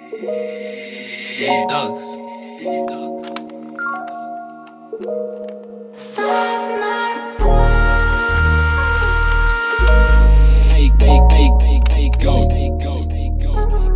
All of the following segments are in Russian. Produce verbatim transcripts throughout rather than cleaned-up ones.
Dogs. Эй, эй, эй, эй, эй, go, эй, go, эй, go, эй,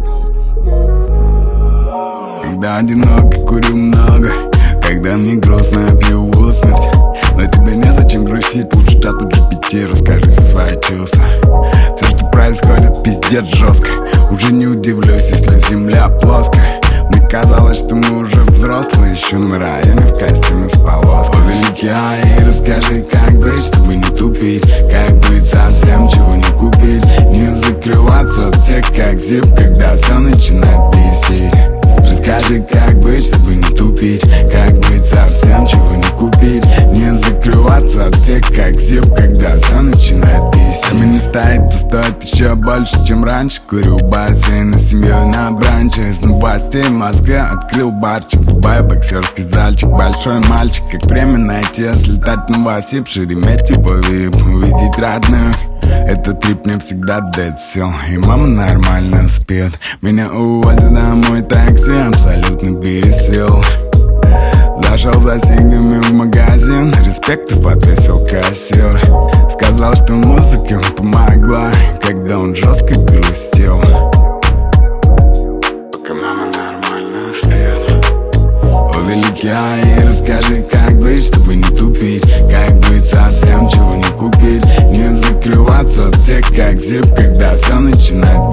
go. Когда одиноко, курю много, когда мне грустно, пью усмерть. Но тебе незачем грустить, лучше чату джи пи ти расскажи все свои чувства. Все, что происходит, пиздец жестко. Уже не удивлюсь, если земля плоская. Мне казалось, что мы уже взрослые, еще на районе в костюме с полоской. О, великий Аи, расскажи, как быть, чтобы не тупить, как быть совсем, чего не купить, не закрываться от всех, как зип, когда все начинает бесить. Расскажи, как быть, чтобы не тупить, как быть совсем, чего не купить, не закрываться от всех, как зип, когда все начинает бесить. Камень не стоит, то стоит еще больше, чем раньше. Курю бассейн, с семьей на бранче. Из новостей в Москве открыл барчик. Дубай, боксерский зальчик. Большой мальчик, как время найти, слетать на Новосиб, Шереметьево, вип, увидеть родных. Этот трип мне всегда дает сил. И мама нормально спит. Меня увозят домой такси, абсолютно без сил. Зашел за сингами в магазин, респектов отвесил кассир. Сказал, что музыка помогла, когда он жестко грустил. Пока мама нормально спит. О, великий Аи, расскажи, как быть, чтобы не тупить, как быть совсем, чего не купить, не закрываться от всех, как зип, когда все начинает